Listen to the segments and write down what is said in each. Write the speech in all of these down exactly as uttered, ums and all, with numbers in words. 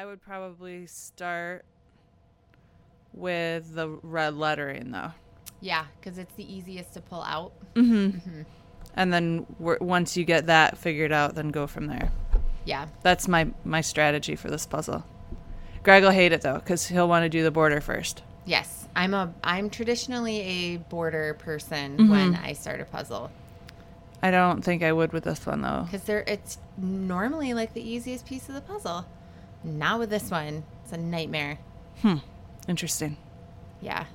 I would probably start with the red lettering, though. Yeah, because it's the easiest to pull out. Mm-hmm. mm-hmm. And then w- once you get that figured out, then go from there. Yeah. That's my, my strategy for this puzzle. Greg will hate it, though, because he'll want to do the border first. Yes. I'm a I'm traditionally a border person mm-hmm. when I start a puzzle. I don't think I would with this one, though. Because there, it's normally like the easiest piece of the puzzle. Not with this one. It's a nightmare. Hmm. Interesting. Yeah.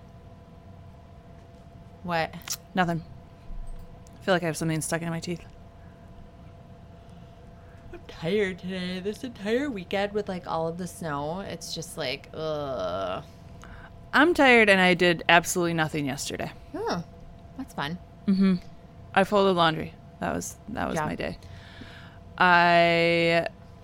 What? Nothing. I feel like I have something stuck in my teeth. I'm tired today. This entire weekend with like all of the snow, it's just like, ugh. I'm tired and I did absolutely nothing yesterday. Oh, that's fun. Mm-hmm. I folded laundry. That was that was yeah. my day. I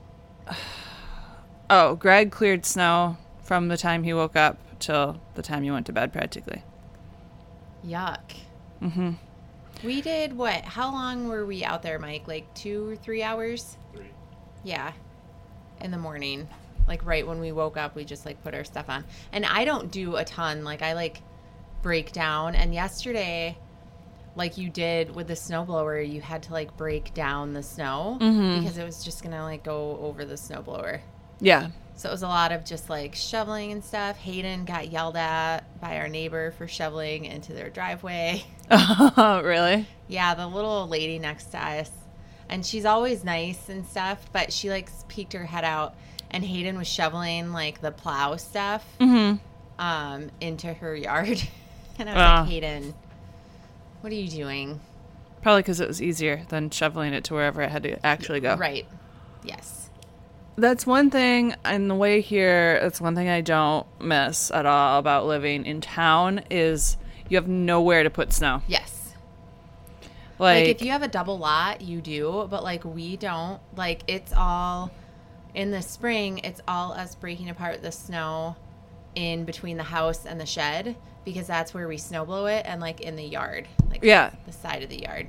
oh, Greg cleared snow from the time he woke up till the time he went to bed, practically. Yuck. Mm-hmm. We did what? How long were we out there, Mike? Like two or three hours? Three. Yeah. In the morning. Like right when we woke up, we just like put our stuff on. And I don't do a ton. Like I like break down. And yesterday, like you did with the snowblower, you had to like break down the snow mm-hmm. because it was just going to like go over the snowblower. Yeah. So it was a lot of just like shoveling and stuff. Hayden got yelled at by our neighbor for shoveling into their driveway. Oh, really? Yeah, the little lady next to us. And she's always nice and stuff, but she like peeked her head out and Hayden was shoveling like the plow stuff mm-hmm. um, into her yard. And I was uh, like, Hayden, what are you doing? Probably because it was easier than shoveling it to wherever it had to actually go. Right. Yes. That's one thing in the way here. That's one thing I don't miss at all about living in town is you have nowhere to put snow. Yes. Like, like if you have a double lot, you do, but like we don't. Like it's all in the spring. It's all us breaking apart the snow in between the house and the shed because that's where we snow blow it, and like in the yard, like yeah, the side of the yard.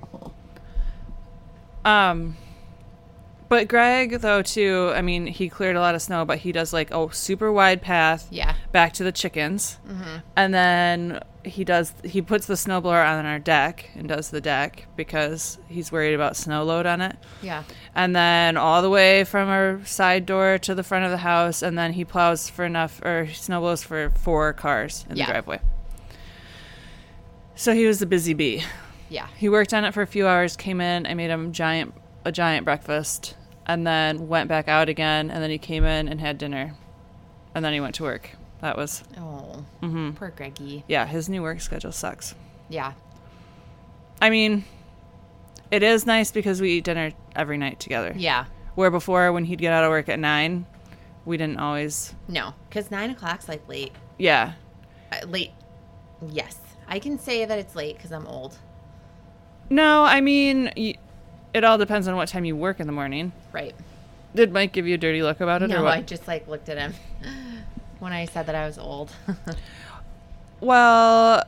Um. But Greg, though, too, I mean, he cleared a lot of snow, but he does, like, a super wide path yeah. back to the chickens. Mm-hmm. And then he does, he puts the snowblower on our deck and does the deck because he's worried about snow load on it. Yeah. And then all the way from our side door to the front of the house, and then he plows for enough, or snow blows for four cars in yeah. the driveway. So he was a busy bee. Yeah. He worked on it for a few hours, came in, I made him giant a giant breakfast, and then went back out again, and then he came in and had dinner, and then he went to work. That was Oh, mm-hmm. poor Greggy. Yeah, his new work schedule sucks. Yeah. I mean, it is nice because we eat dinner every night together. Yeah. Where before, when he'd get out of work at nine, we didn't always. No, because nine o'clock's like late. Yeah. Uh, late. Yes, I can say that it's late because I'm old. No, I mean. Y- It all depends on what time you work in the morning. Right. Did Mike give you a dirty look about it? No, or what? I just like looked at him when I said that I was old. Well,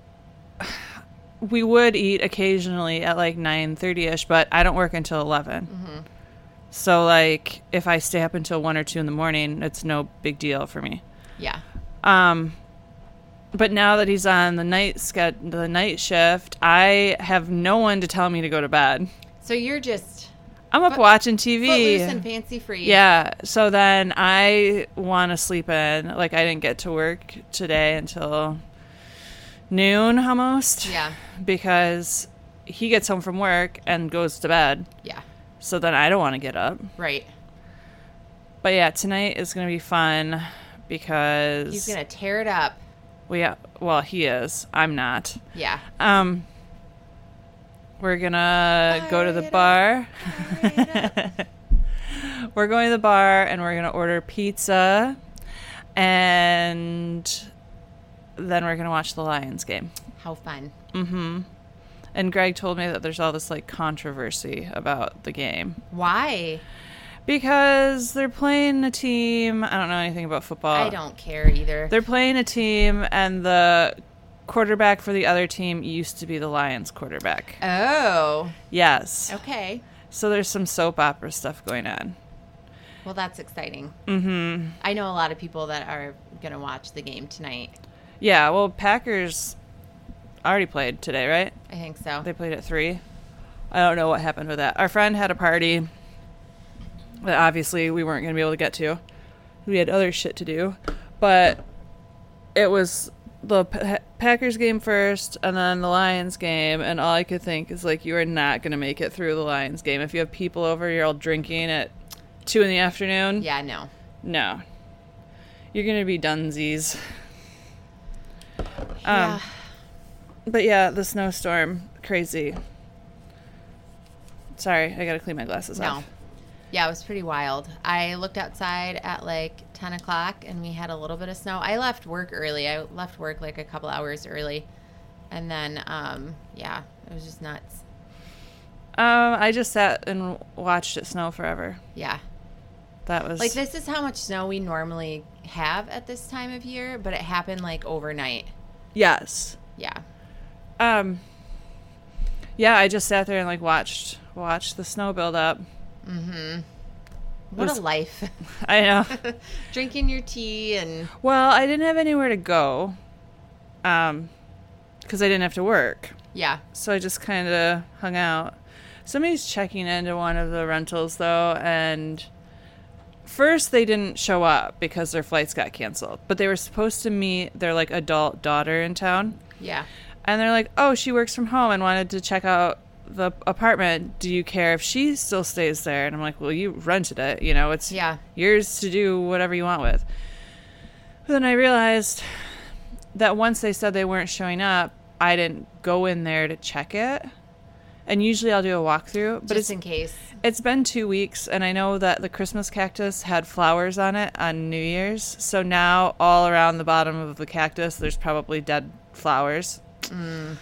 we would eat occasionally at like nine thirty-ish, but I don't work until eleven. Mm-hmm. So like if I stay up until one or two in the morning, it's no big deal for me. Yeah. Um, but now that he's on the night ske- the night shift, I have no one to tell me to go to bed. So you're just... I'm up foot, watching T V. Footloose and fancy free. Yeah. So then I want to sleep in. Like I didn't get to work today until noon almost. Yeah. Because he gets home from work and goes to bed. Yeah. So then I don't want to get up. Right. But yeah, tonight is going to be fun because... He's going to tear it up. Well, yeah, well, he is. I'm not. Yeah. Um... We're going to go to the bar. We're going to the bar, and we're going to order pizza, and then we're going to watch the Lions game. How fun. Mm-hmm. And Greg told me that there's all this, like, controversy about the game. Why? Because they're playing a team. I don't know anything about football. I don't care either. They're playing a team, and the quarterback for the other team used to be the Lions quarterback. Oh. Yes. Okay. So there's some soap opera stuff going on. Well, that's exciting. Mm-hmm. I know a lot of people that are going to watch the game tonight. Yeah, well, Packers already played today, right? I think so. They played at three. I don't know what happened with that. Our friend had a party that obviously we weren't going to be able to get to. We had other shit to do. But it was the pa- Packers game first and then the Lions game, and all I could think is, like, you are not going to make it through the Lions game. If you have people over, you're all drinking at two in the afternoon. Yeah, no. No. You're going to be dunsies. Yeah. Um, but yeah, the snowstorm, crazy. Sorry, I got to clean my glasses No. off. Yeah, it was pretty wild. I looked outside at like ten o'clock and we had a little bit of snow. I left work early. I left work like a couple hours early. And then, um, yeah, it was just nuts. Um, I just sat and watched it snow forever. Yeah. That was... Like, this is how much snow we normally have at this time of year, but it happened like overnight. Yes. Yeah. Um, yeah, I just sat there and like watched, watched the snow build up. Mm-hmm. What was- a life. I know. Drinking your tea and... Well, I didn't have anywhere to go. Um, because I didn't have to work. Yeah. So I just kind of hung out. Somebody's checking into one of the rentals, though, and first they didn't show up because their flights got canceled. But they were supposed to meet their, like, adult daughter in town. Yeah. And they're like, oh, she works from home and wanted to check out the apartment. Do you care if she still stays there? And I'm like, well, you rented it. You know, it's Yeah. yours to do whatever you want with. But then I realized that once they said they weren't showing up, I didn't go in there to check it. And usually I'll do a walkthrough. But Just it's, in case. it's been two weeks, and I know that the Christmas cactus had flowers on it on New Year's. So now all around the bottom of the cactus, there's probably dead flowers. Mm.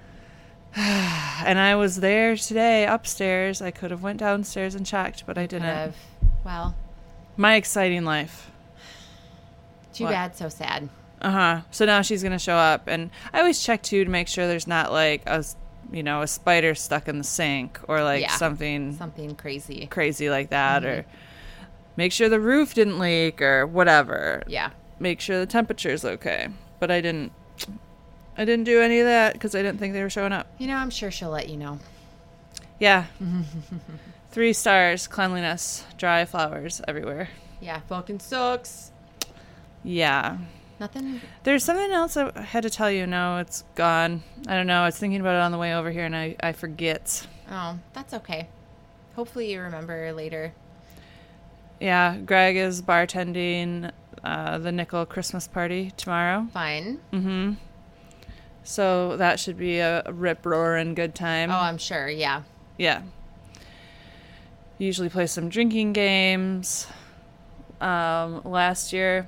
And I was there today upstairs. I could have went downstairs and checked, but I didn't. Have, well, My exciting life. too What? bad, so sad. Uh-huh. So now she's going to show up. And I always check, too, to make sure there's not, like, a, you know, a spider stuck in the sink or, like, Yeah. something Something crazy. crazy like that. Mhm. Or make sure the roof didn't leak or whatever. Yeah. Make sure the temperature's okay. But I didn't. I didn't do any of that because I didn't think they were showing up. You know, I'm sure she'll let you know. Yeah. Three stars, cleanliness, dry flowers everywhere. Yeah, fucking sucks. Yeah. Nothing. There's something else I had to tell you. No, it's gone. I don't know. I was thinking about it on the way over here and I, I forget. Oh, that's okay. Hopefully you remember later. Yeah, Greg is bartending uh, the Nickel Christmas party tomorrow. Fine. Mm-hmm. So that should be a rip-roaring good time. Oh, I'm sure. Yeah. Yeah. Usually play some drinking games. Um, last year.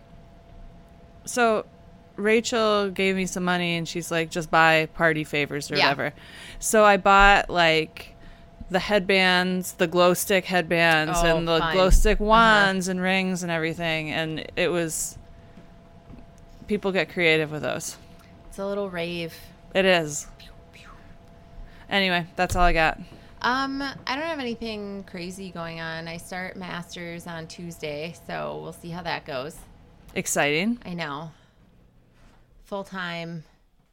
So Rachel gave me some money and she's like, just buy party favors or Yeah. whatever. So I bought like the headbands, the glow stick headbands Oh, and the fun. glow stick Uh-huh. wands and rings and everything. And it was, people get creative with those. It's a little rave. It is. Anyway, that's all I got. Um, I don't have anything crazy going on. I start masters on Tuesday, so we'll see how that goes. Exciting. I know. Full-time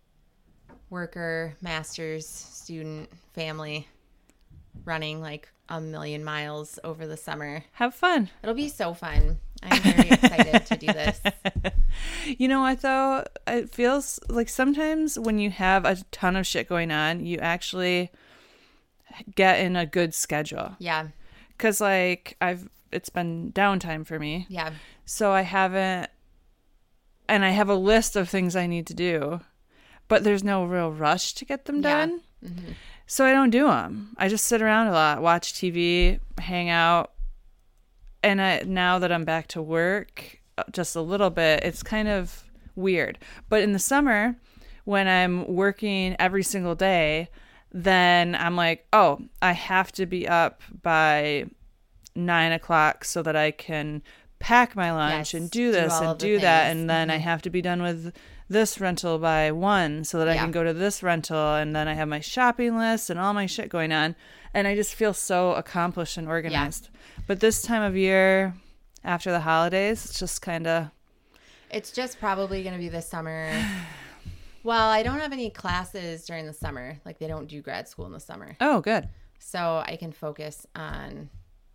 worker, masters, student, family, running like a million miles over the summer. Have fun. It'll be so fun. I'm very excited to do this. You know what, though? It feels like sometimes when you have a ton of shit going on, you actually get in a good schedule. Yeah. Because, like, I've it's been downtime for me. Yeah. So I haven't... And I have a list of things I need to do. But there's no real rush to get them Yeah. done. Mm-hmm. So I don't do them. I just sit around a lot, watch T V, hang out. And I, now that I'm back to work just a little bit, it's kind of weird. But in the summer, when I'm working every single day, then I'm like, oh, I have to be up by nine o'clock so that I can pack my lunch Yes, and do do this all and of the do that. things. And then I Mhm. have to be done with this rental by one so that I Yeah. can go to this rental. And then I have my shopping list and all my shit going on. And I just feel so accomplished and organized. But this time of year, after the holidays. It's just kind of... It's just probably going to be this summer. Well, I don't have any classes during the summer. Like, they don't do grad school in the summer. Oh, good. So I can focus on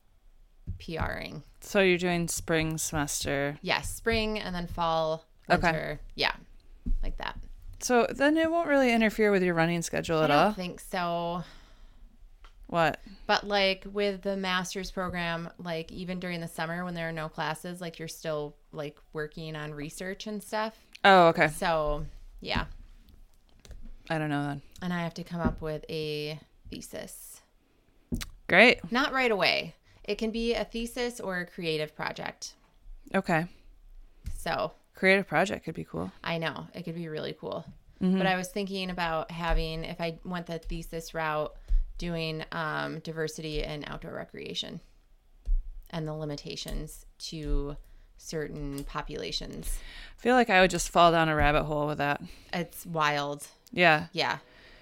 PRing. So you're doing spring semester. Yes, spring and then fall, winter. Okay. Yeah, like that. So then it won't really interfere with your running schedule at I don't all? think so. What? But, like, with the master's program, like, even during the summer when there are no classes, like, you're still, like, working on research and stuff. Oh, okay. So, yeah. I don't know then. And I have to come up with a thesis. Great. Not right away. It can be a thesis or a creative project. Okay. So, Creative project could be cool. I know. It could be really cool. Mm-hmm. But I was thinking about having, if I went the thesis route, doing um, diversity in outdoor recreation and the limitations to certain populations. I feel like I would just fall down a rabbit hole with that. It's wild. Yeah. Yeah.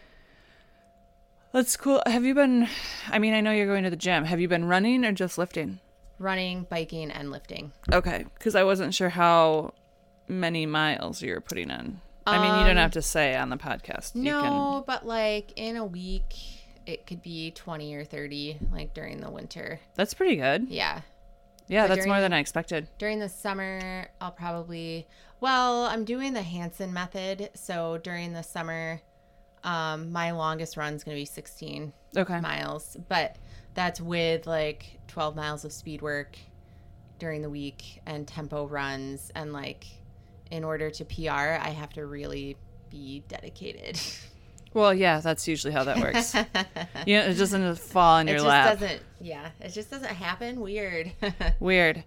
That's cool. Have you been, I mean, I know you're going to the gym. Have you been running or just lifting? Running, biking, and lifting. Okay. Because I wasn't sure how many miles you were putting in. I mean, you don't Um, have to say on the podcast. You No, can... but like in a week, it could be twenty or thirty, like during the winter. That's pretty good. Yeah. Yeah, But that's during- more than I expected. During the summer, I'll probably, well, I'm doing the Hansen method. So during the summer, um, my longest run is going to be sixteen Okay. miles. But that's with like twelve miles of speed work during the week and tempo runs. And like, in order to P R, I have to really be dedicated. Well, yeah, that's usually how that works. Yeah, it doesn't fall in It your just lap. doesn't, yeah, it just doesn't happen. Weird. Weird.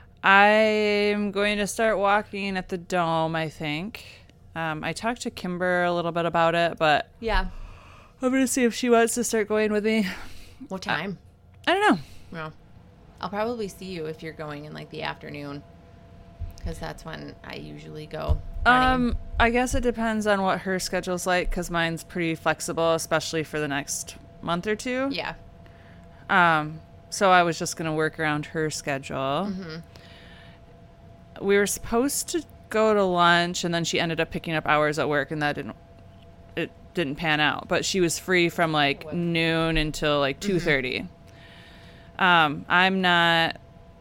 I'm going to start walking at the Dome, I think. Um, I talked to Kimber a little bit about it, but Yeah. I'm going to see if she wants to start going with me. What time? I don't know. Well, I'll probably see you if you're going in like the afternoon, because that's when I usually go running. Um, I guess it depends on what her schedule's like, because mine's pretty flexible, especially for the next month or two. Yeah. Um, so I was just going to work around her schedule. Mm-hmm. We were supposed to go to lunch, and then she ended up picking up hours at work, and that didn't it didn't pan out. But she was free from like What? noon until like two thirty. Um, I'm not.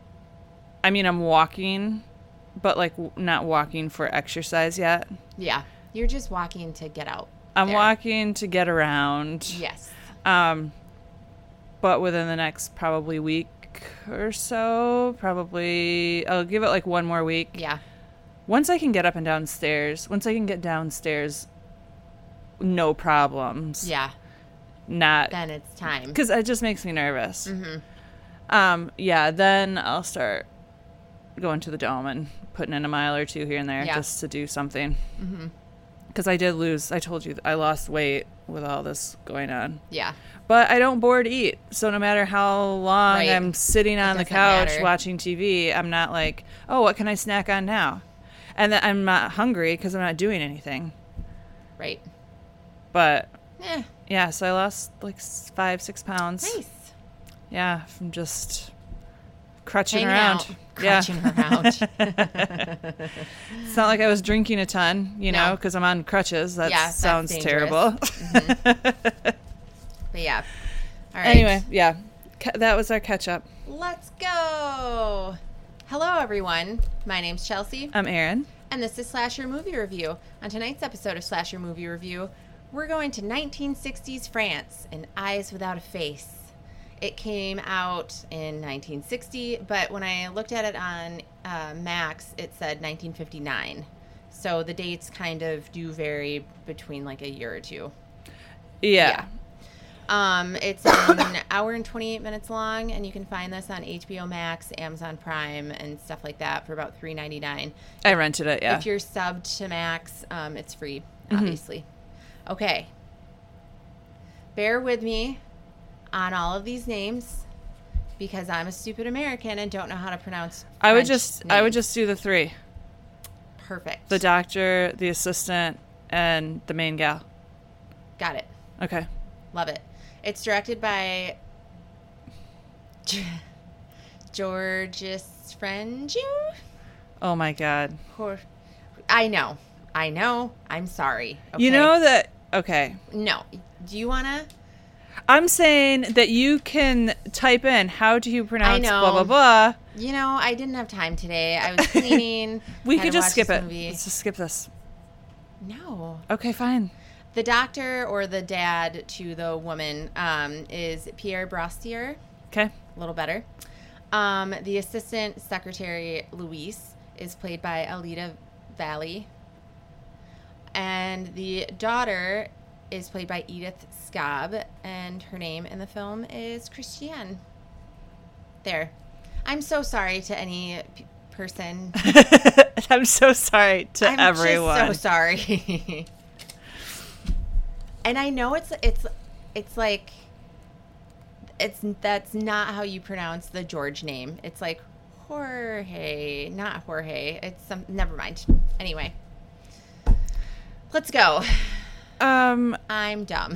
I mean, I'm walking, but like w- not walking for exercise yet. Yeah. You're just walking to get out. I'm there. walking to get around. Yes. Um, but within the next probably week or so, probably I'll give it like one more week. Yeah. Once I can get up and downstairs, once I can get downstairs, no problems. Yeah. Not Then it's time. because it just makes me nervous. Mm-hmm. Um, yeah. Then I'll start going to the Dome and putting in a mile or two here and there Yeah. just to do something. Mm-hmm. Because I did lose. I told you I lost weight with all this going on. Yeah. But I don't bored eat. So no matter how long Right. I'm sitting on the doesn't couch matter. watching T V, I'm not like, oh, what can I snack on now? And then I'm not hungry because I'm not doing anything. Right. But Eh. yeah, so I lost like s- five, six pounds. Nice. Yeah, from just crutching Hanging around. out. Crutching around. It's not like I was drinking a ton, you know, No. because I'm on crutches. That Yeah, that's sounds dangerous. terrible. But yeah. All right. Anyway, yeah, Ca- that was our catch up. Let's go. Hello, everyone. My name's Chelsea, I'm Erin. and this is Slasher Movie Review. On tonight's episode of Slasher Movie Review, we're going to nineteen sixties France and Eyes Without a Face. It came out in nineteen sixty, but when I looked at it on uh, Max, it said nineteen fifty-nine. So the dates kind of do vary between like a year or two. Yeah. Um, it's an hour and twenty-eight minutes long, and you can find this on H B O Max, Amazon Prime, and stuff like that for about three ninety-nine. I rented it, yeah. If you're subbed to Max, um, it's free, obviously. Okay. Bear with me on all of these names because I'm a stupid American and don't know how to pronounce I would French just I would names. just do the three. Perfect. The doctor, the assistant, and the main gal. Got it. Okay. Love it. It's directed by Georges Friend you? Oh my God. Or, I know. I know. I'm sorry. Okay? You know that, okay. No. Do you want to? I'm saying that you can type in, how do you pronounce know. blah, blah, blah. You know, I didn't have time today. I was cleaning. We had could to just watch skip this it. movie. Let's just skip this. No. Okay, fine. The doctor or the dad to the woman um, is Pierre Brassier. Okay. A little better. Um, the assistant secretary, Louise, is played by Alida Valli. And the daughter is played by Edith Scabb. And her name in the film is Christiane. There. I'm so sorry to any p- person. I'm so sorry to I'm everyone. just so sorry. And I know it's it's it's like it's that's not how you pronounce the George name. It's like Jorge, not Jorge. It's some never mind. Anyway. Let's go. Um, I'm dumb.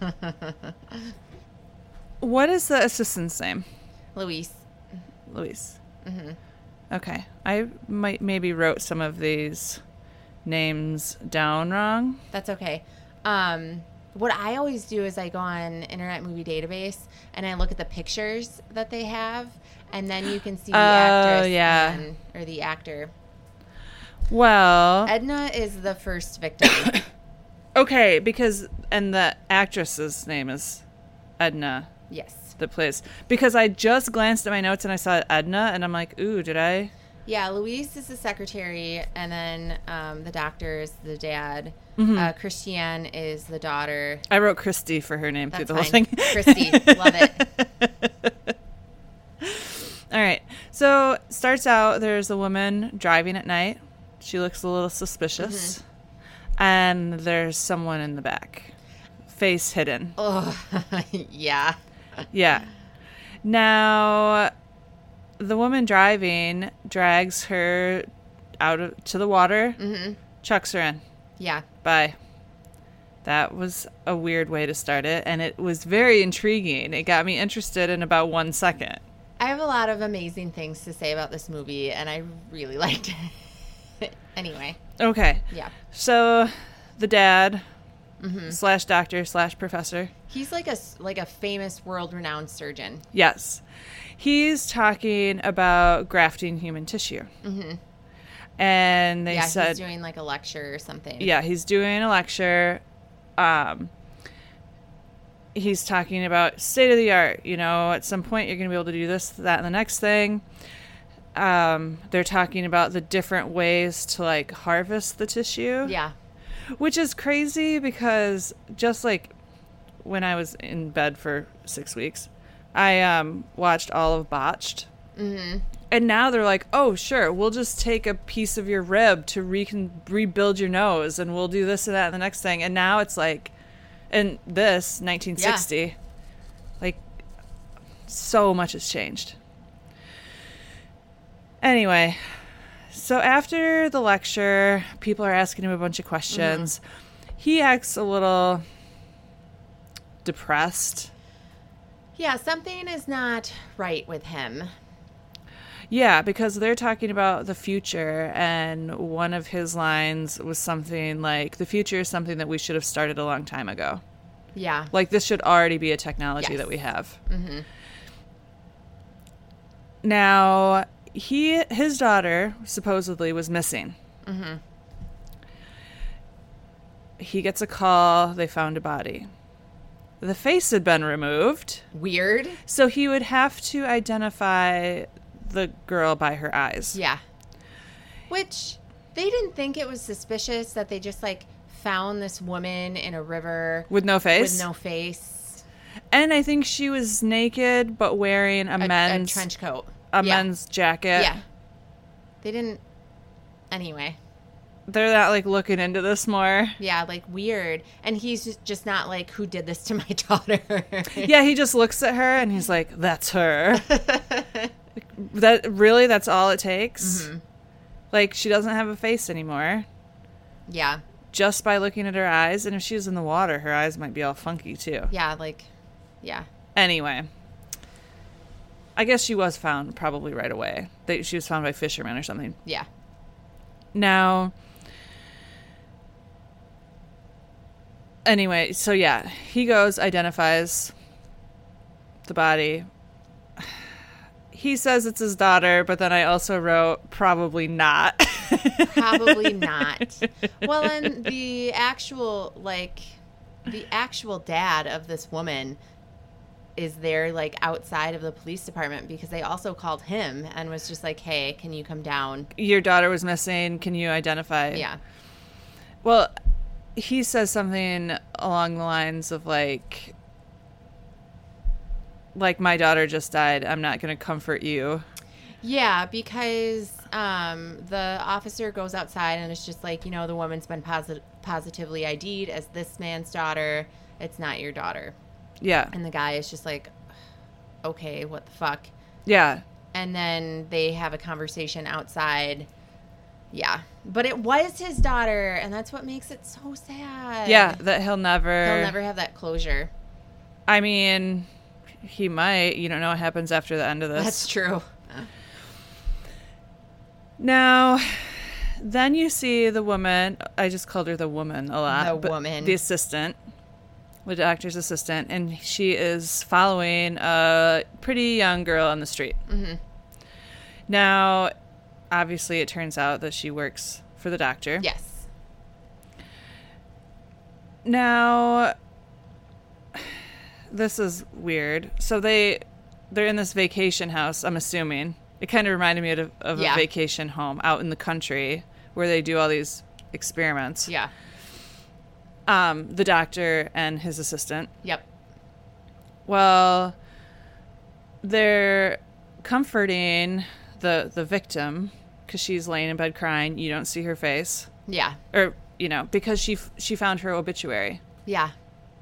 what is the assistant's name? Luis. Luis. Mm-hmm. Okay. I might maybe wrote some of these names down wrong. That's okay. Um, what I always do is I go on Internet Movie Database and I look at the pictures that they have, and then you can see the Oh, actress yeah. and, or the actor. Well, Edna is the first victim. okay, because, and the actress's name is Edna Yes. that plays. Because I just glanced at my notes and I saw Edna, and I'm like, ooh, did I? Yeah, Luis is the secretary, and then um, the doctor is the dad. Mhm. Uh, Christiane is the daughter. I wrote Christy for her name through That's the whole fine. thing. Christy, love it. All right. So starts out, there's a woman driving at night. She looks a little suspicious. Mm-hmm. And there's someone in the back. Face hidden. Oh, yeah. Yeah. Now, the woman driving drags her out of, to the water, Mm-hmm. chucks her in. Yeah. Bye. That was a weird way to start it, and it was very intriguing. It got me interested in about one second. I have a lot of amazing things to say about this movie, and I really liked it. Anyway. Okay. Yeah. So, the dad Mm-hmm. slash doctor slash professor. He's like a, like a famous world-renowned surgeon. Yes. He's talking about grafting human tissue. Mm-hmm. And they yeah, said... he's doing like a lecture or something. Yeah, he's doing a lecture. Um, he's talking about state of the art. You know, at some point you're going to be able to do this, that, and the next thing. Um, they're talking about the different ways to like harvest the tissue. Yeah. Which is crazy because just like when I was in bed for six weeks, I um, watched all of Botched. Mm-hmm. And now they're like, oh, sure, we'll just take a piece of your rib to re- rebuild your nose, and we'll do this and that and the next thing. And now it's like, in this, nineteen sixty, yeah. like, so much has changed. Anyway, so after the lecture, people are asking him a bunch of questions. Mm-hmm. He acts a little depressed. Yeah, something is not right with him. Yeah, because they're talking about the future, and one of his lines was something like, the future is something that we should have started a long time ago. Yeah. Like, this should already be a technology yes. that we have. Mm-hmm. Now, he his daughter supposedly was missing. Mm-hmm. He gets a call, they found a body. The face had been removed. Weird. So he would have to identify the girl by her eyes. Yeah. Which they didn't think it was suspicious that they just like found this woman in a river with no face. With no face. And I think she was naked but wearing a, a men's a trench coat. A yeah. men's jacket. Yeah. They didn't anyway. They're not like looking into this more. Yeah, like weird. And he's just not like, who did this to my daughter? Yeah, he just looks at her and he's like, that's her. That really, that's all it takes. Mm-hmm. Like, she doesn't have a face anymore. Yeah. Just by looking at her eyes. And if she was in the water, her eyes might be all funky too. Yeah, like, yeah. Anyway. I guess she was found probably right away. They, she was found by fishermen or something. Yeah. Now, anyway, so yeah, he goes, identifies the body. He says it's his daughter, but then I also wrote, probably not. Probably not. Well, and the actual, like, the actual dad of this woman is there, like, outside of the police department because they also called him and was just like, hey, can you come down? Your daughter was missing. Can you identify? Yeah. Well, he says something along the lines of, like, like, my daughter just died. I'm not going to comfort you. Yeah, because um, the officer goes outside and it's just like, you know, the woman's been posit- positively I D'd as this man's daughter. It's not your daughter. Yeah. And the guy is just like, okay, what the fuck? Yeah. And then they have a conversation outside. Yeah. But it was his daughter, and that's what makes it so sad. Yeah, that he'll never... He'll never have that closure. I mean, he might. You don't know what happens after the end of this. That's true. Now, then you see the woman. I just called her the woman a lot. The but woman. The assistant. The doctor's assistant. And she is following a pretty young girl on the street. Mm-hmm. Now, obviously, it turns out that she works for the doctor. Yes. Now, this is weird. So they, they're in this vacation house, I'm assuming. It kind of reminded me of, of yeah. a vacation home out in the country where they do all these experiments. Yeah. Um, the doctor and his assistant. Yep. Well, they're comforting the the victim because she's laying in bed crying. You don't see her face. Yeah. Or, you know, because she she found her obituary. Yeah.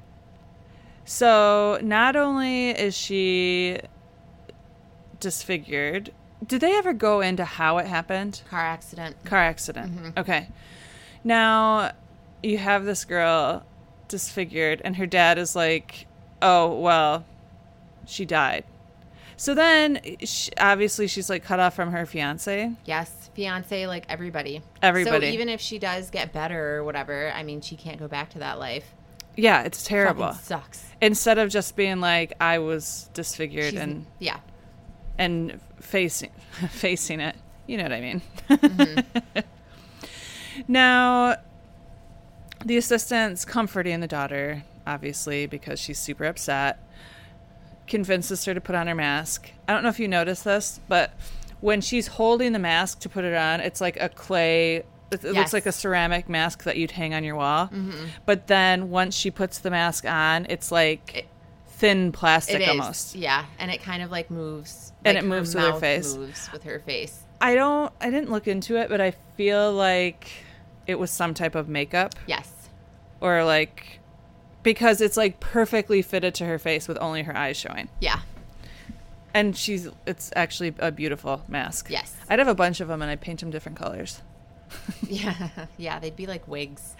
So not only is she disfigured, did they ever go into how it happened? Car accident. Car accident. Mm-hmm. Okay. Now you have this girl disfigured, and her dad is like, oh, well, she died. So then, she, obviously, she's, like, cut off from her fiancé. Yes. Fiance, like, everybody. Everybody. So even if she does get better or whatever, I mean, she can't go back to that life. Yeah, it's terrible. Fucking sucks. Instead of just being like, I was disfigured She's, and yeah. and facing facing it. You know what I mean? Mm-hmm. Now, the assistant's comforting the daughter, obviously, because she's super upset. Convinces her to put on her mask. I don't know if you noticed this, but when she's holding the mask to put it on, it's like a clay, it, it Yes. looks like a ceramic mask that you'd hang on your wall. Mm-hmm. But then once she puts the mask on, it's like It- thin plastic It is. almost. Yeah. And it kind of, like, moves. And like, it moves with her mouth face. moves with her face. I don't, I didn't look into it, but I feel like it was some type of makeup. Yes. Or like, because it's like perfectly fitted to her face with only her eyes showing. Yeah. And she's, it's actually a beautiful mask. Yes. I'd have a bunch of them and I'd paint them different colors. Yeah. Yeah. They'd be like wigs.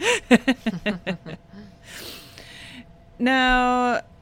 Now,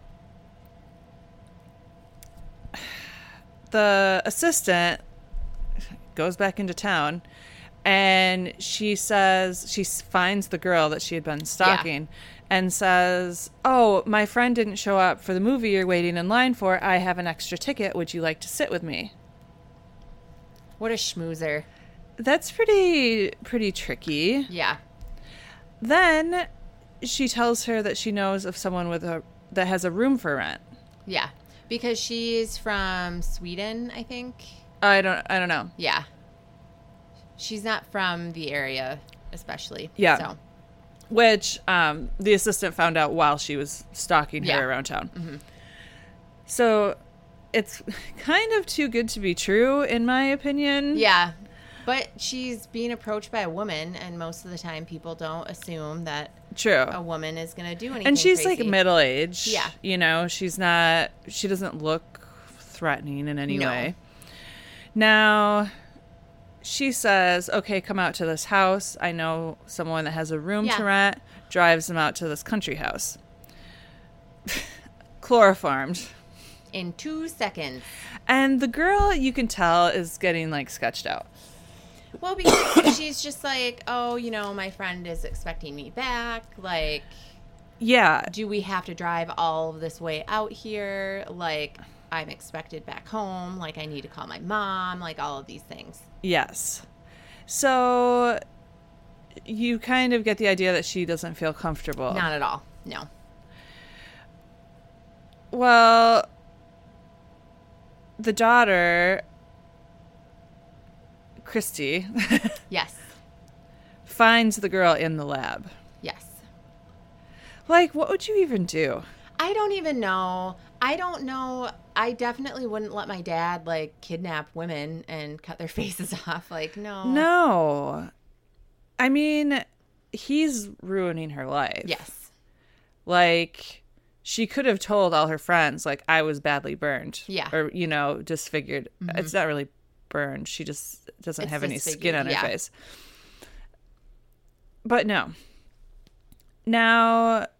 the assistant goes back into town and she says, she finds the girl that she had been stalking and says, oh, my friend didn't show up for the movie you're waiting in line for. I have an extra ticket. Would you like to sit with me? What a schmoozer. That's pretty, pretty tricky. Yeah. Then she tells her that she knows of someone with a, that has a room for rent. Yeah. Because she's from Sweden, I think. I don't, I don't know. Yeah. She's not from the area, especially. Yeah. So. Which um, the assistant found out while she was stalking her Yeah. around town. Mm-hmm. So it's kind of too good to be true, in my opinion. Yeah. But she's being approached by a woman, and most of the time people don't assume that True. a woman is going to do anything And she's crazy. like middle aged. Yeah. You know, she's not, she doesn't look threatening in any No. way. Now, she says, okay, come out to this house. I know someone that has a room Yeah. to rent, drives them out to this country house. Chloroformed. In two seconds. And the girl, you can tell, is getting, like, sketched out. Well, because she's just like, oh, you know, my friend is expecting me back. Like, yeah. Do we have to drive all of this way out here? Like, I'm expected back home. Like, I need to call my mom. Like, all of these things. Yes. So you kind of get the idea that she doesn't feel comfortable. Not at all. No. Well, the daughter, Christy, yes, finds the girl in the lab. Yes. Like, what would you even do? I don't even know. I don't know. I definitely wouldn't let my dad, like, kidnap women and cut their faces off. Like, no. No. I mean, he's ruining her life. Yes. Like, she could have told all her friends, like, I was badly burned. Yeah. Or, you know, disfigured. Mm-hmm. It's not really burned. She just doesn't it's have any skin on her yeah. face. But no. Now,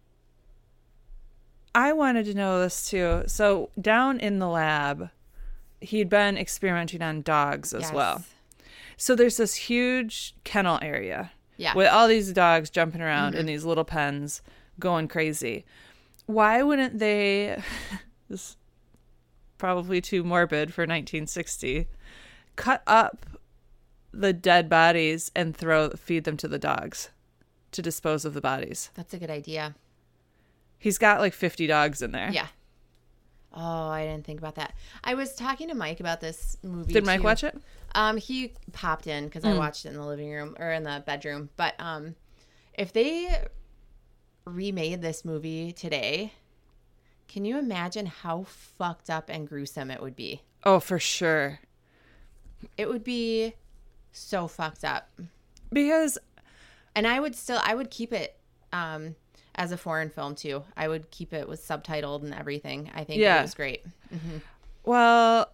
I wanted to know this too. So down in the lab, he'd been experimenting on dogs as yes. well. So there's this huge kennel area yeah. with all these dogs jumping around mm-hmm. in these little pens going crazy. Why wouldn't they, this is probably too morbid for nineteen sixty, cut up the dead bodies and throw feed them to the dogs to dispose of the bodies? That's a good idea. He's got like fifty dogs in there. Yeah. Oh, I didn't think about that. I was talking to Mike about this movie. Did Mike too. watch it? Um, he popped in because mm. I watched it in the living room or in the bedroom. But um, if they remade this movie today, can you imagine how fucked up and gruesome it would be? Oh, for sure. It would be so fucked up. Because, and I would still, I would keep it um, as a foreign film too. I would keep it with subtitled and everything. I think yeah. it was great. Mm-hmm. Well,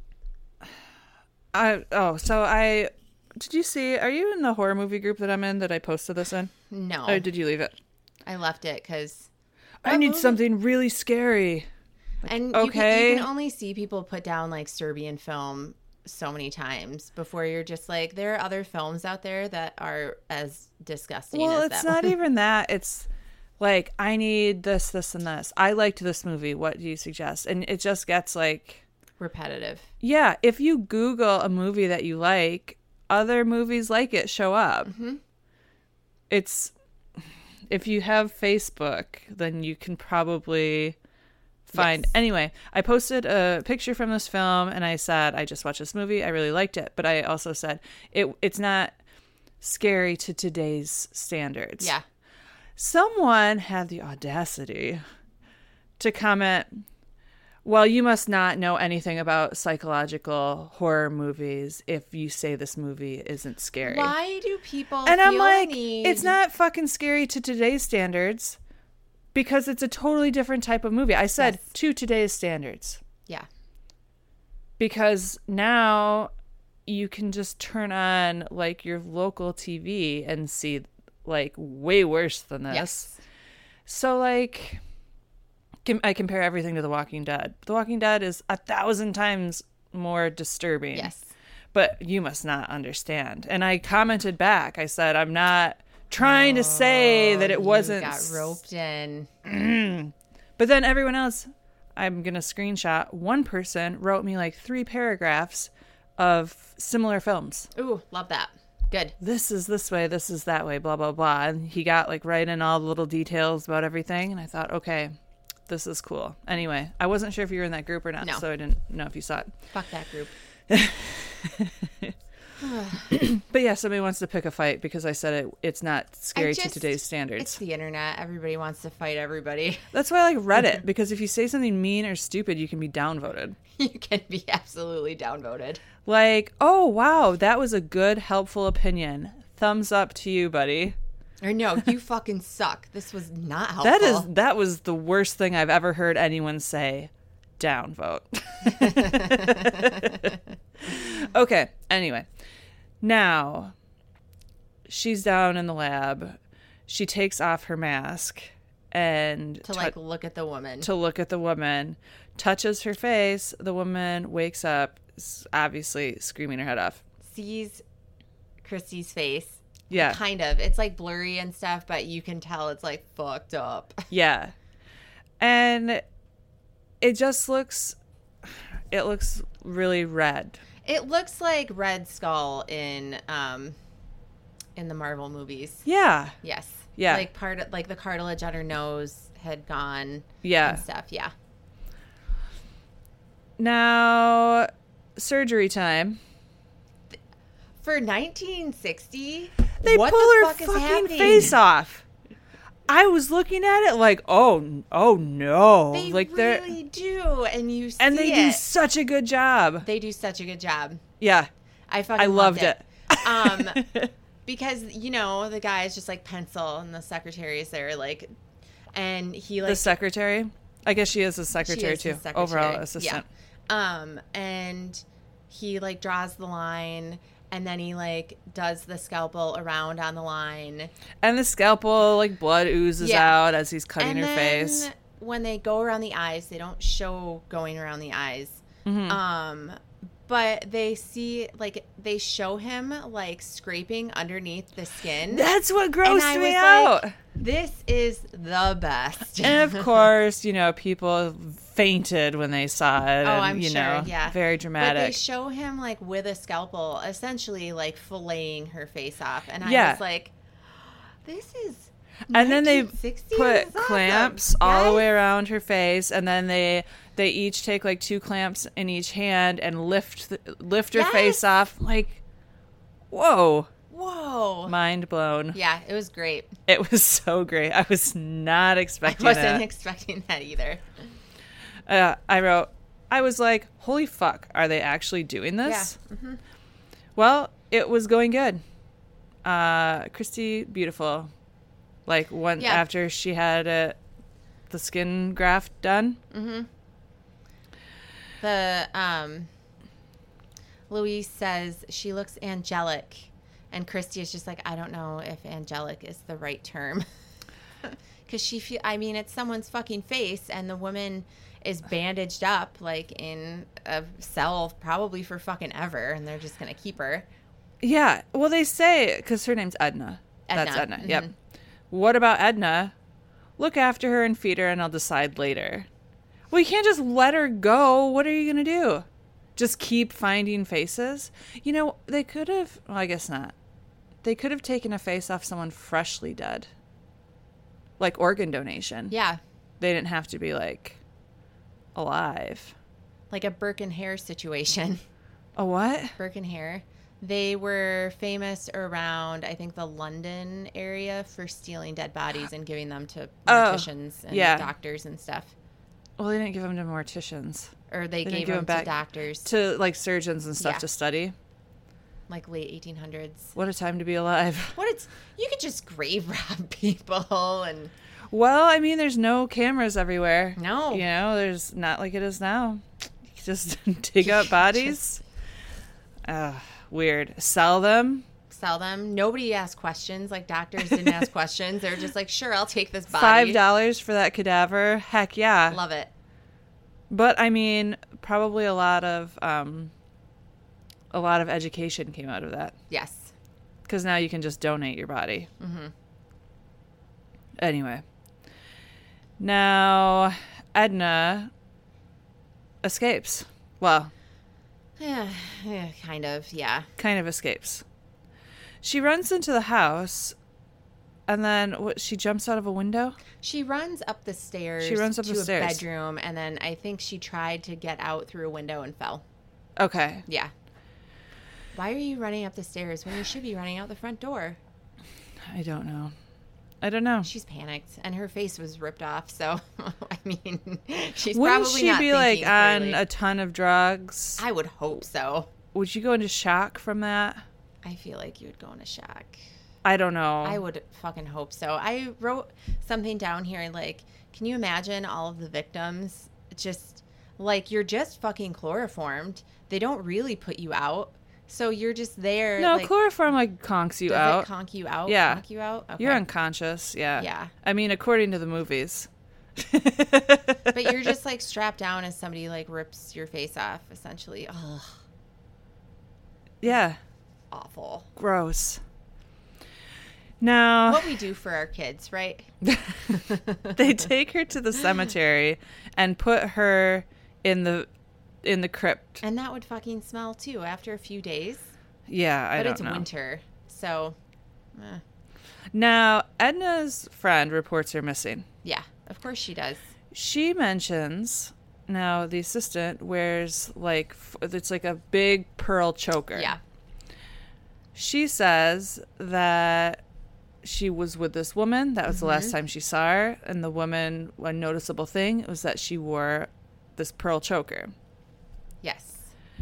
I, oh, so I, did you see, are you in the horror movie group that I'm in that I posted this in? No. Or did you leave it? I left it because I need something really scary. Like, and okay. you can, you can only see people put down like Serbian film so many times before you're just like, there are other films out there that are as disgusting well, as it's that not one. even that. It's like, I need this, this, and this. I liked this movie. What do you suggest? And it just gets like repetitive. Yeah. If you Google a movie that you like, other movies like it show up. Mm-hmm. It's, if you have Facebook, then you can probably find. Yes. Anyway, I posted a picture from this film and I said, I just watched this movie. I really liked it. But I also said it it's not scary to today's standards. Yeah. Someone had the audacity to comment, well, you must not know anything about psychological horror movies if you say this movie isn't scary. Why do people And feel I'm like, need... it's not fucking scary to today's standards because it's a totally different type of movie. I said yes. to today's standards. Yeah. Because now you can just turn on like your local T V and see like way worse than this. Yes. So like... I compare everything to The Walking Dead. The Walking Dead is a thousand times more disturbing. Yes. But you must not understand. And I commented back. I said, I'm not trying oh, to say that it wasn't. You got roped in. But then everyone else, I'm going to screenshot. One person wrote me like three paragraphs of similar films. Ooh, love that. Good. This is this way. This is that way. Blah, blah, blah. And he got like right in all the little details about everything. And I thought, okay. This is cool. Anyway, I wasn't sure if you were in that group or not, no. so I didn't know if you saw it. Fuck that group. But yeah, somebody wants to pick a fight because I said it. It's not scary just, to today's standards. It's the internet. Everybody wants to fight everybody. That's why I like Reddit, because if you say something mean or stupid, you can be downvoted. You can be absolutely downvoted. Like, oh, wow, that was a good, helpful opinion. Thumbs up to you, buddy. Or no, you fucking suck. This was not helpful. That is that was the worst thing I've ever heard anyone say. Downvote. Okay, anyway. Now, she's down in the lab. She takes off her mask and To tou- like look at the woman. to look at the woman, touches her face. The woman wakes up, s- obviously screaming her head off. Sees Christy's face. Yeah. Kind of. It's like blurry and stuff, but you can tell it's like fucked up. Yeah. And it just looks, it looks really red. It looks like Red Skull in um in the Marvel movies. Yeah. Yes. Yeah. Like part of, like the cartilage on her nose had gone Yeah. and stuff. Yeah. Now, surgery time. For nineteen sixty, They what pull the her fuck is fucking happening? face off. I was looking at it like, oh, oh no. They like they're really do, and you see and they it. do such a good job. They do such a good job. Yeah. I fucking I loved it. it. um, because you know the guy is just like pencil, and the secretary is there, like, and he like The secretary? I guess she is a secretary is the too. secretary. Overall assistant. Yeah. Um, and he like draws the line, and then he like does the scalpel around on the line. And the scalpel, like blood oozes Yeah. out as he's cutting And her then face. when they go around the eyes, they don't show going around the eyes. Mm-hmm. Um, but they see like they show him like scraping underneath the skin. That's what and grossed I me was out. like, this is the best. And of course, you know, people fainted when they saw it. Oh, and, I'm you sure. know, Yeah, very But they dramatic. show him like with a scalpel, essentially like filleting her face off, and I Yeah. was like, "This is." And then they nineteen sixties? put This is awesome. clamps all the Yes. way around her face, and then they they each take like two clamps in each hand and lift the, lift her Yes. face off. Like, whoa, Whoa! mind blown. Yeah, it was great. It was so great. I was not I expecting wasn't that. expecting that either. uh, I wrote, I was like, holy fuck, are they actually doing this? Yeah. Mm-hmm. Well, it was going good. Uh, Christy, beautiful. Like one Yeah. after she had uh, the skin graft done. Mm-hmm. The um, Louise says she looks angelic, and Christy is just like, I don't know if angelic is the right term, because she feel. I mean, it's someone's fucking face, and the woman is bandaged up like in a cell probably for fucking ever, and they're just gonna keep her. Yeah. Well, they say because her name's Edna. That's Edna. Edna. Mhm. Yep. What about Edna? Look after her and feed her, and I'll decide later. Well, you can't just let her go. What are you gonna do? Just keep finding faces? You know, they could have. Well, I guess not. They could have taken a face off someone freshly dead, like organ donation. Yeah, They didn't have to be like alive. like a Burke and Hare situation. A what? Burke and Hare. They were famous around, I think, the London area for stealing dead bodies and giving them to Oh, morticians and yeah. doctors and stuff. Well, they didn't give them to morticians. Or they, They didn't gave give them, them to back doctors, To like surgeons and stuff Yeah. to study. like late eighteen hundreds. What a time to be alive. What it's you could just grave rob people and Well, I mean, there's no cameras everywhere. No. You know, there's not like it is now. You can just dig up bodies. Ugh, weird. Sell them. sell them. Nobody asked questions. Like doctors didn't ask questions. They were just like, sure, I'll take this body. Five dollars for that cadaver. Heck yeah. Love it. But I mean, probably a lot of um, a lot of education came out of that. Yes. Because now you can just donate your body. Mm-hmm. Anyway. Now, Edna escapes. Well, Yeah, yeah, kind of. Yeah. kind of escapes. She runs into the house, and then what? She jumps out of a window? She runs up the stairs. She runs up to the a stairs. bedroom, and then I think she tried to get out through a window and fell. Okay. Yeah. Why are you running up the stairs when you should be running out the front door? I don't know. I don't know. She's panicked, and her face was ripped off. So, I mean, she's Wouldn't probably she not be like thinking on clearly. a ton of drugs? I would hope so. Would you go into shock from that? I feel like you would go into shock. I don't know. I would fucking hope so. I wrote something down here like, can you imagine all of the victims just like you're just fucking chloroformed. They don't really put you out. So you're just there. No, like, chloroform like conks you does out. it conk you out? Yeah. Conk you out? Okay. You're unconscious. Yeah. Yeah. I mean, according to the movies. But you're just like strapped down as somebody like rips your face off, essentially. Ugh. Yeah. Awful. Gross. Now, what we do for our kids, right? they take her to the cemetery and put her in the in the crypt. And that would fucking smell too after a few days. Yeah, I but don't it's know. winter, so. Eh. Now, Edna's friend reports her missing. Yeah, of course she does. She mentions now the assistant wears like it's like a big pearl choker. Yeah. She says that she was with this woman. That was mm-hmm. the last time she saw her. And the woman, one noticeable thing was that she wore this pearl choker. Yes.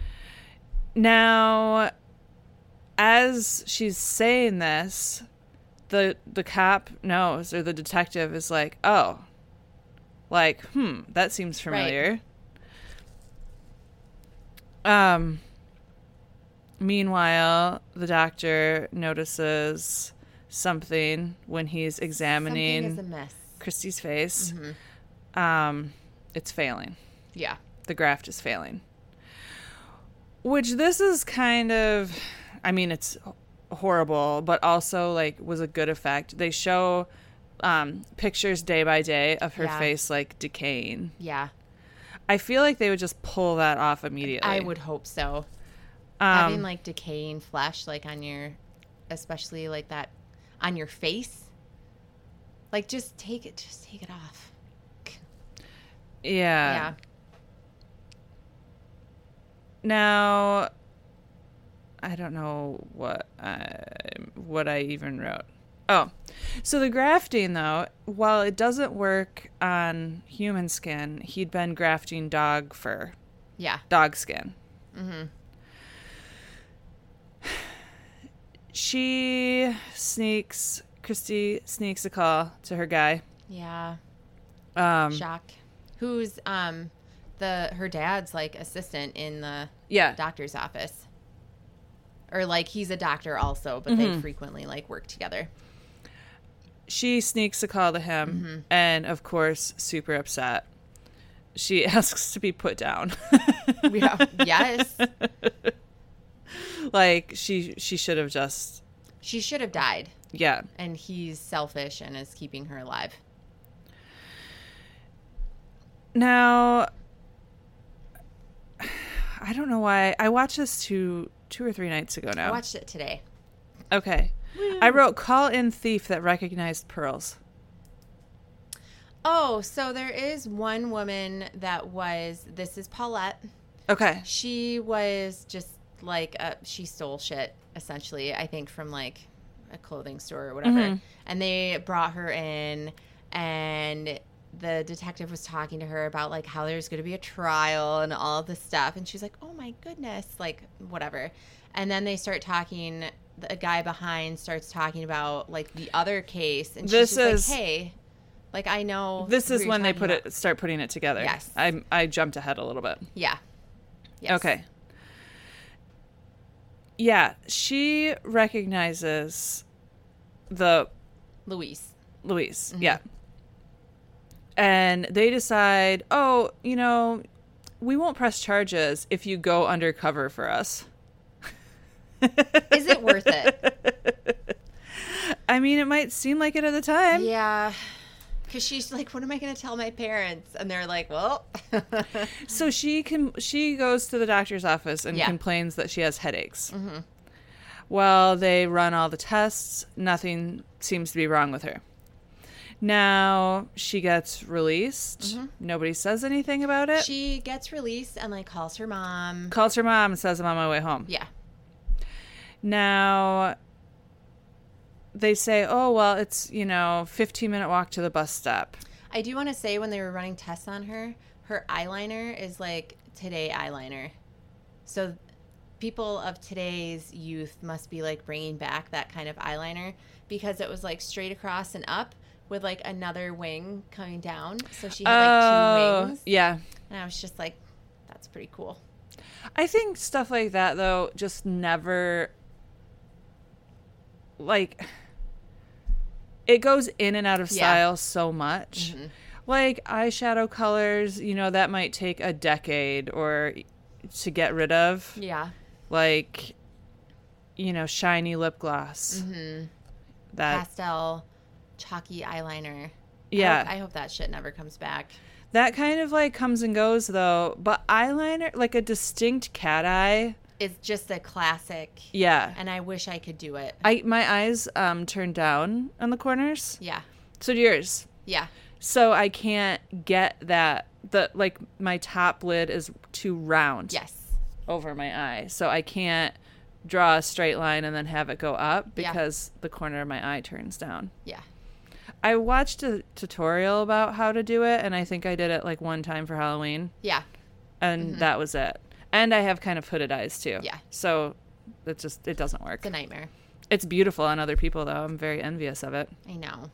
Now, as she's saying this, the the cop knows, or the detective is like, oh, like, hmm, that seems familiar. Right. Um. Meanwhile, the doctor notices something when he's examining Christy's face. Mm-hmm. Um, it's failing. Yeah. The graft is failing. Which this is kind of, I mean, it's horrible, but also like was a good effect. They show um, pictures day by day of her yeah. face like decaying. Yeah. I feel like they would just pull that off immediately. I would hope so. Um, Having like decaying flesh, like on your, especially like that on your face, like just take it, just take it off. Yeah. Yeah. Now, I don't know what I, what I even wrote. Oh, so the grafting though, while it doesn't work on human skin, he'd been grafting dog fur. Yeah. Dog skin. Mm-hmm. She sneaks, Christy sneaks a call to her guy. Yeah. Um, Jacques, who's um, the her dad's like assistant in the yeah. doctor's office, or like he's a doctor also, but mm-hmm. they frequently like work together. She sneaks a call to him, mm-hmm. and of course, super upset. She asks to be put down. Yeah. Yes. Like, she she should have just... She should have died. Yeah. And he's selfish and is keeping her alive. Now, I don't know why. I watched this two, two or three nights ago now. I watched it today. Okay. Woo. I wrote, call in thief that recognized pearls. Oh, so there is one woman that was... This is Paulette. Okay. She was just... like uh, she stole shit essentially, I think, from like a clothing store or whatever. Mm-hmm. And they brought her in, and the detective was talking to her about like how there's going to be a trial and all of this stuff, and she's like, oh my goodness, like whatever. And then they start talking, the guy behind starts talking about like the other case, and this she's just is like, hey, like I know this is when they put about. it start putting it together. Yes. I I jumped ahead a little bit. Yeah. Yes. Okay. Yeah, she recognizes the Louise. Louise, mm-hmm. yeah. And they decide, oh, you know, we won't press charges if you go undercover for us. Is it worth it? I mean, it might seem like it at the time. Yeah. Because she's like, what am I going to tell my parents? And they're like, well. So she can. She goes to the doctor's office and yeah. complains that she has headaches. Mm-hmm. Well, they run all the tests. Nothing seems to be wrong with her. Now she gets released. Mm-hmm. Nobody says anything about it. She gets released and like calls her mom. Calls her mom and says, I'm on my way home. Yeah. Now they say, oh, well, it's, you know, fifteen minute walk to the bus stop. I do want to say when they were running tests on her, her eyeliner is like today eyeliner. So people of today's youth must be like bringing back that kind of eyeliner, because it was like straight across and up with like another wing coming down. So she had like oh, two wings. Yeah. And I was just like, that's pretty cool. I think stuff like that, though, just never, like, it goes in and out of style yeah. so much. Mm-hmm. Like, eyeshadow colors, you know, that might take a decade or to get rid of. Yeah. Like, you know, shiny lip gloss. Mm-hmm. That pastel, chalky eyeliner. Yeah. I hope, I hope that shit never comes back. That kind of, like, comes and goes, though. But eyeliner, like a distinct cat eye. It's just a classic. Yeah. And I wish I could do it. I My eyes um turn down on the corners. Yeah. So do yours. Yeah. So I can't get that. The like, my top lid is too round. Yes. Over my eye. So I can't draw a straight line and then have it go up because yeah. the corner of my eye turns down. Yeah. I watched a tutorial about how to do it, and I think I did it like one time for Halloween. Yeah. And mm-hmm. that was it. And I have kind of hooded eyes too. Yeah. So it just, it doesn't work. It's a nightmare. It's beautiful on other people, though. I'm very envious of it. I know.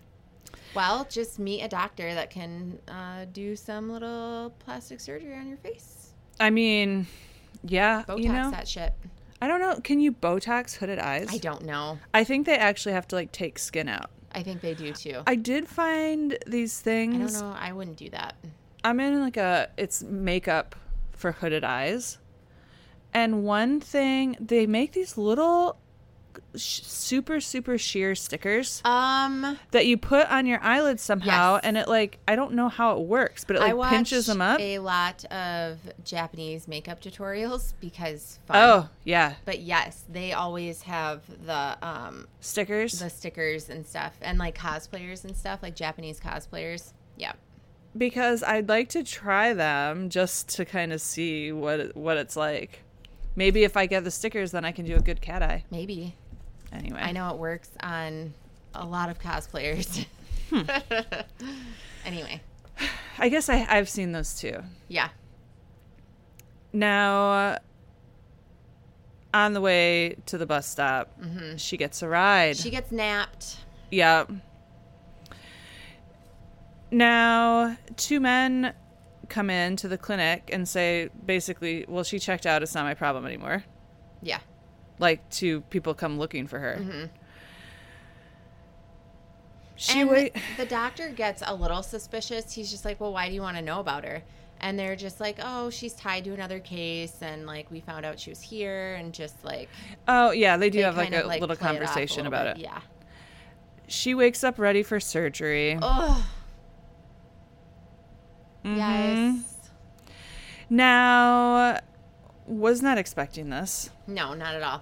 Well, just meet a doctor that can uh, do some little plastic surgery on your face. I mean, yeah. Botox you know, that shit. I don't know. Can you Botox hooded eyes? I don't know. I think they actually have to, like, take skin out. I think they do, too. I did find these things. I don't know. I wouldn't do that. I'm in, like, a, it's makeup for hooded eyes. And one thing, they make these little sh- super, super sheer stickers um, that you put on your eyelids somehow. Yes. And it, like, I don't know how it works, but it, like, pinches them up. I watch a lot of Japanese makeup tutorials because fun. Oh, yeah. But yes, they always have the um, stickers, the stickers and stuff. And, like, cosplayers and stuff, like Japanese cosplayers. Yeah. Because I'd like to try them just to kind of see what what it's like. Maybe if I get the stickers, then I can do a good cat eye. Maybe. Anyway. I know it works on a lot of cosplayers. Hmm. Anyway. I guess I, I've seen those too. Yeah. Now, on the way to the bus stop, mm-hmm. she gets a ride. She gets napped. Yep. Now, two men come in to the clinic and say, basically, well, she checked out. It's not my problem anymore. Yeah. Like, two people come looking for her. Mm-hmm. She and wait. The doctor gets a little suspicious. He's just like, well, why do you want to know about her? And they're just like, oh, she's tied to another case. And, like, we found out she was here. And just, like. Oh, yeah. They do they have, like, a like, little conversation it about bit. it. Yeah. She wakes up ready for surgery. Ugh. Mm-hmm. Yes. Now, was not expecting this. No, not at all.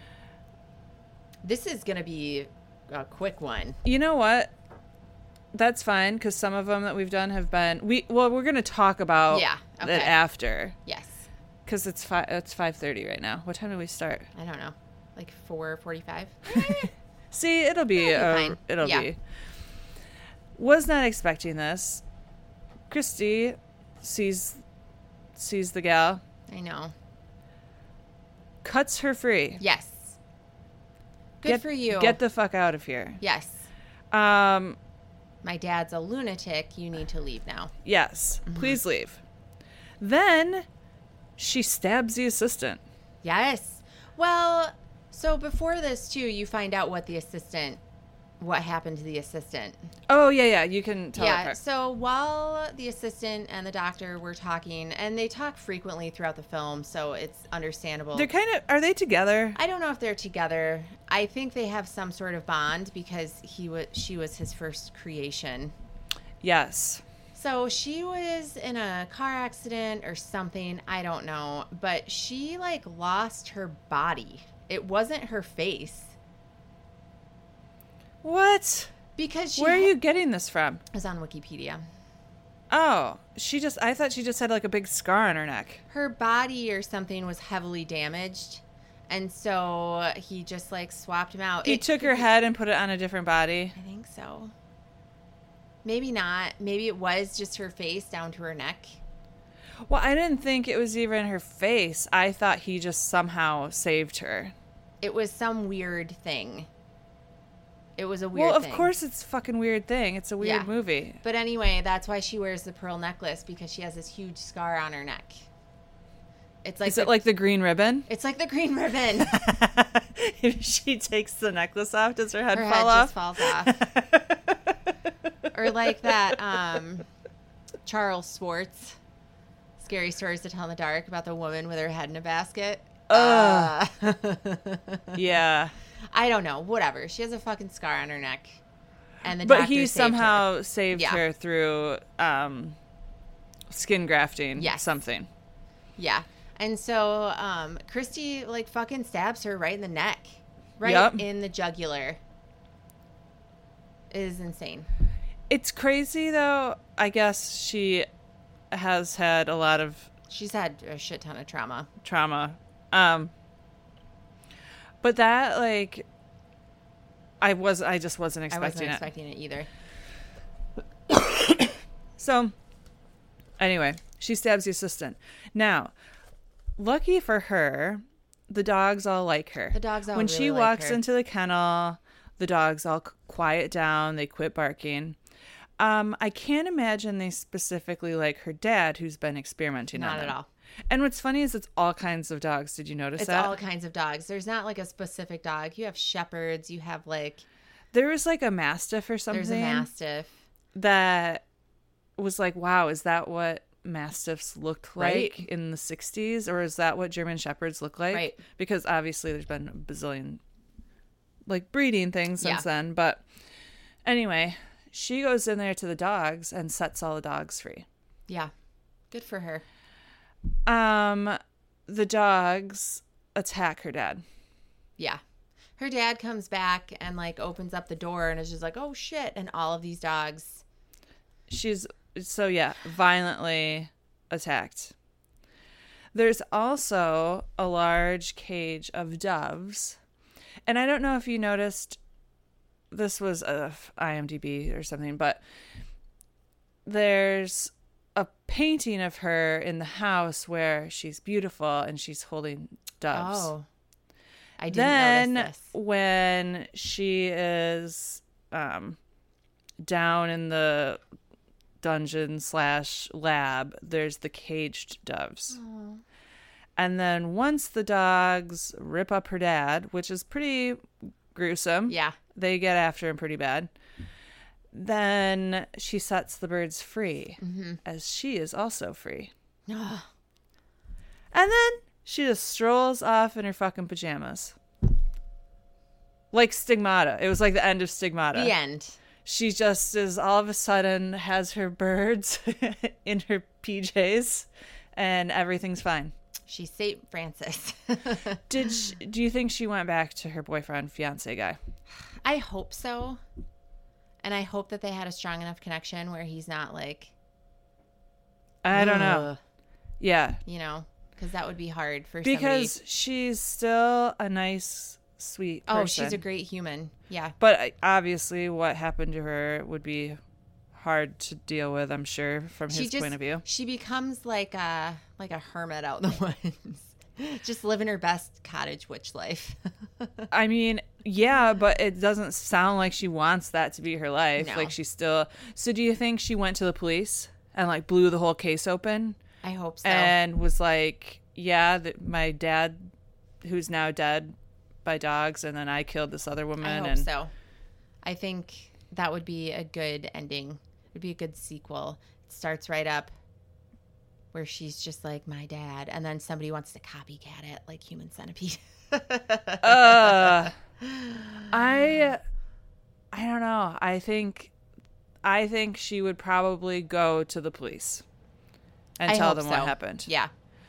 This is going to be a quick one. You know what? That's fine, because some of them that we've done have been... we Well, we're going to talk about yeah, okay. it after. Yes. Because it's, fi- it's five thirty right now. What time do we start? I don't know. Like four forty-five? See, it'll be... It'll be uh, fine. It'll yeah. be. Was not expecting this. Christy sees sees the gal. I know. Cuts her free. Yes. Good get, for you. Get the fuck out of here. Yes. Um, My dad's a lunatic. You need to leave now. Yes. Mm-hmm. Please leave. Then she stabs the assistant. Yes. Well, so before this, too, you find out what the assistant... what happened to the assistant. Oh, yeah, yeah. You can tell Yeah, her. so while the assistant and the doctor were talking, and they talk frequently throughout the film, so it's understandable. They're kind of... Are they together? I don't know if they're together. I think they have some sort of bond because he was, she was his first creation. Yes. So she was in a car accident or something. I don't know. But she, like, lost her body. It wasn't her face. What? Because she Where had, are you getting this from? it was on Wikipedia. Oh, she just, I thought she just had like a big scar on her neck. Her body or something was heavily damaged. And so he just like swapped him out. He it, took her head and put it on a different body. I think so. Maybe not. Maybe it was just her face down to her neck. Well, I didn't think it was even her face. I thought he just somehow saved her. It was some weird thing. It was a weird Well, of thing. course it's a fucking weird thing. It's a weird Yeah. movie. But anyway, that's why she wears the pearl necklace, because she has this huge scar on her neck. It's like Is the, it like the green ribbon? it's like the green ribbon. If she takes the necklace off, does her head Her fall head off? just falls off. Or like that um, Charles Schwartz, Scary Stories to Tell in the Dark, about the woman with her head in a basket. Ugh. Uh, Yeah. I don't know. Whatever. She has a fucking scar on her neck. And the But doctor he saved somehow her. saved Yeah. her through um, skin grafting. Yes. Something. Yeah. And so um, Christy, like, fucking stabs her right in the neck. Right Yep. in the jugular. It is insane. It's crazy, though. I guess she has had a lot of She's had a shit ton of trauma. trauma. Um, but that, like, I was, I just wasn't I expecting wasn't it. expecting it either. So, anyway, she stabs the assistant. Now, lucky for her, the dogs all like her. The dogs all When really she like walks her. into the kennel, the dogs all c- quiet down. They quit barking. Um, I can't imagine they specifically like her dad, who's been experimenting on Not at them. all. And what's funny is it's all kinds of dogs. Did you notice It's that? all kinds of dogs. There's not like a specific dog. You have shepherds. You have like, There was like a mastiff or something there's a mastiff. that was like, wow, is that what mastiffs looked like Right. in the sixties? Or is that what German shepherds look like? Right. Because obviously there's been a bazillion like breeding things since Yeah. then. But anyway, she goes in there to the dogs and sets all the dogs free. Yeah. Good for her. Um, the dogs attack her dad. Yeah. Her dad comes back and like opens up the door and is just like, oh shit. And all of these dogs. She's so yeah, violently attacked. There's also a large cage of doves. And I don't know if you noticed, this was a IMDb or something, but there's a painting of her in the house where she's beautiful and she's holding doves. Oh. I didn't Then notice this. when she is um, down in the dungeon slash lab, there's the caged doves. Oh. And then once the dogs rip up her dad, which is pretty gruesome, Yeah. they get after him pretty bad, then she sets the birds free, Mm-hmm. as she is also free. Ugh. And then she just strolls off in her fucking pajamas. Like Stigmata. It was like the end of Stigmata. The end. She just is all of a sudden has her birds in her P Js and everything's fine. She's Saint Francis. Did she, do you think she went back to her boyfriend, fiance guy? I hope so. And I hope that they had a strong enough connection where he's not like, I don't know. "Ugh," Yeah. you know, because that would be hard for Because somebody. she's still a nice, sweet person. Oh, she's a great human. Yeah. But uh, obviously what happened to her would be hard to deal with, I'm sure, from his She just, point of view. she becomes like a, like a hermit out in the woods. Just living her best cottage witch life. I mean, yeah, but it doesn't sound like she wants that to be her life. No. Like she's still. So do you think she went to the police and like blew the whole case open I hope so. and was like, yeah, that my dad, who's now dead by dogs, and then I killed this other woman. I hope and so. I think that would be a good ending. It would be a good sequel. It starts right up where she's just like, my dad, and then somebody wants to copycat it like Human Centipede. uh, I, I don't know. I think, I think she would probably go to the police and I tell hope them so. what happened. Yeah.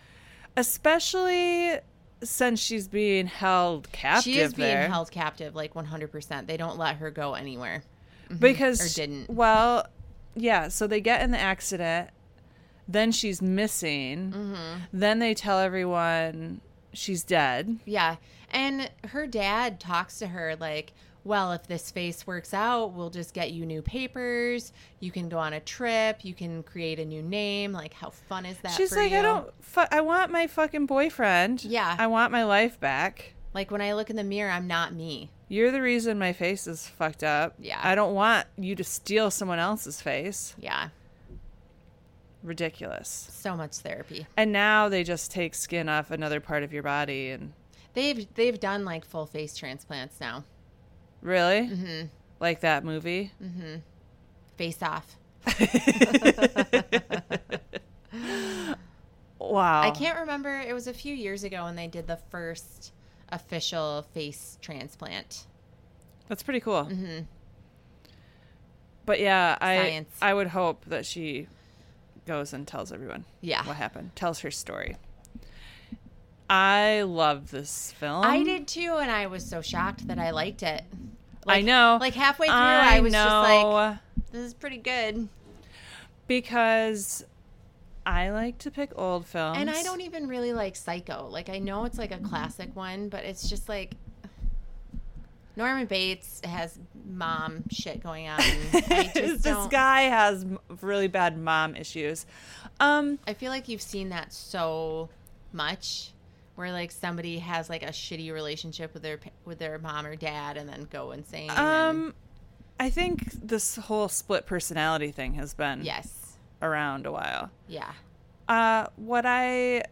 Especially since she's being held captive She is being there. held captive like one hundred percent. They don't let her go anywhere. because Or didn't. Well, yeah, so they get in the accident, then she's missing. Mm-hmm. Then they tell everyone she's dead. Yeah. And her dad talks to her like, well, if this face works out, we'll just get you new papers. You can go on a trip. You can create a new name. Like, how fun is that She's for like, you? I don't fu- I want my fucking boyfriend. Yeah. I want my life back. Like, when I look in the mirror, I'm not me. You're the reason my face is fucked up. Yeah. I don't want you to steal someone else's face. Yeah. Ridiculous. So much therapy. And now they just take skin off another part of your body and They've they've done like full face transplants now. really? Mm-hmm. Like that movie? Mm-hmm. Face Off. Wow. I can't remember. It was a few years ago when they did the first official face transplant. That's pretty cool. Mm-hmm. But yeah, I Science. I would hope that she goes and tells everyone Yeah. what happened. Tells her story. I love this film. I did too, and I was so shocked that I liked it. Like, I know. Like halfway through, I, I was know. just like, this is pretty good. Because I like to pick old films. And I don't even really like Psycho. Like, I know it's like a classic one, but it's just like Norman Bates has mom shit going on. I just this don't, guy has m- really bad mom issues. Um, I feel like you've seen that so much, where like somebody has like a shitty relationship with their pa- with their mom or dad, and then go insane. and, um, I think this whole split personality thing has been yes, around a while. yeah, Uh, what I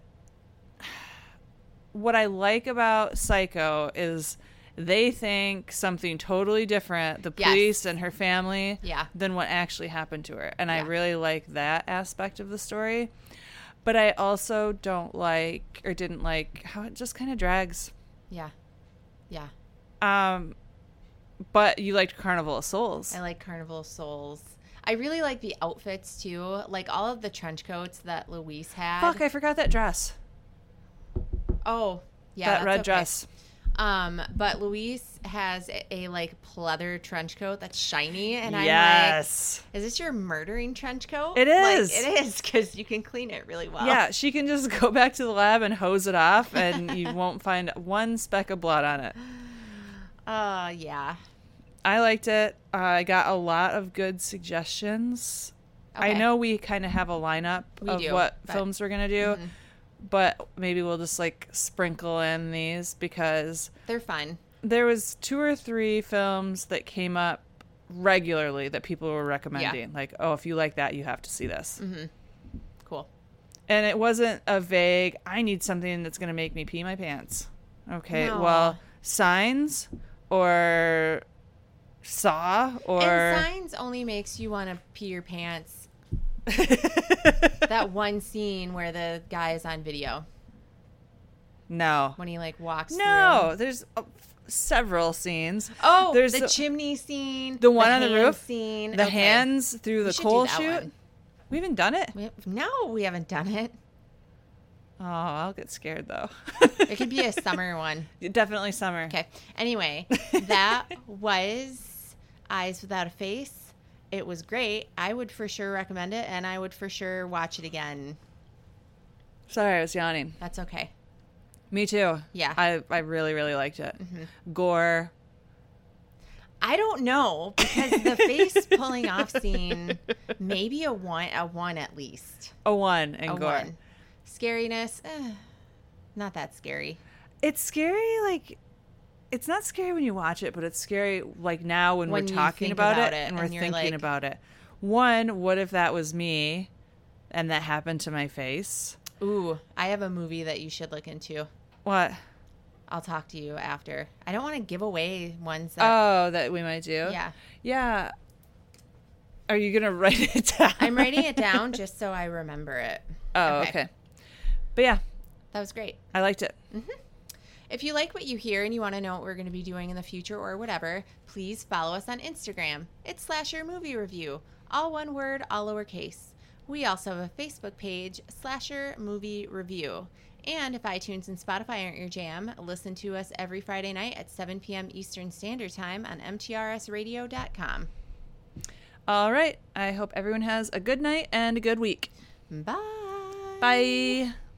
what I like about Psycho is they think something totally different, the Yes. police and her family, Yeah. than what actually happened to her. And I Yeah. really like that aspect of the story. But I also don't like or didn't like how it just kind of drags. yeah, yeah. Um, but you liked Carnival of Souls. I like Carnival of Souls. I really like the outfits too, like all of the trench coats that Luis had. Fuck, I forgot that dress. Oh, yeah, that that's red okay. dress. Um, but Luis has a, a like pleather trench coat that's shiny, and I'm Yes. like, "Is this your murdering trench coat?" It Like, is. it is, because you can clean it really well. Yeah, she can just go back to the lab and hose it off, and you won't find one speck of blood on it. Uh, yeah. I liked it. Uh, I got a lot of good suggestions. I Okay. know we kind of have a lineup We of do, what but- films we're going to do, Mhm. but maybe we'll just like sprinkle in these because They're fun. there was two or three films that came up regularly that people were recommending. Like, oh, if you like that, you have to see this. Mm-hmm. Cool. And it wasn't a vague, I need something that's going to make me pee my pants. Okay, No. well, Signs or Saw or... And Signs only makes you want to pee your pants. That one scene where the guy is on video no. when he like walks No, through. there's uh, several scenes. Oh, There's the the- chimney scene. The one on the hand roof? scene. The Okay. hands through We the should coal do that chute. one. We haven't done it. We have, no, we haven't done it. Oh, I'll get scared though. It could be a summer one. Definitely summer. Okay. Anyway, that was Eyes Without a Face. It was great. I would for sure recommend it, and I would for sure watch it again. Sorry, I was yawning. That's okay. Me too. Yeah. I, I really, really liked it. Mm-hmm. Gore. I don't know, because the face pulling off scene, maybe a one, a one at least. A one and A gore. one. Scariness, eh, not that scary. It's scary, like, it's not scary when you watch it, but it's scary, like, now when, When we're you talking think about, about it, it and we're and you're thinking like- about it. One, what if that was me and that happened to my face? Ooh, I have a movie that you should look into. What? I'll talk to you after. I don't want to give away ones that. Oh, that we might do? Yeah. Yeah. Are you going to write it down? I'm writing it down just so I remember it. Oh, Okay. okay. But yeah, That was great. I liked it. If you like what you hear and you want to know what we're going to be doing in the future or whatever, please follow us on Instagram. It's Slasher Movie Review. All one word, all lowercase. We also have a Facebook page, Slasher Movie Review. And if iTunes and Spotify aren't your jam, listen to us every Friday night at seven p.m. Eastern Standard Time on M T R S radio dot com. All right. I hope everyone has a good night and a good week. Bye. Bye.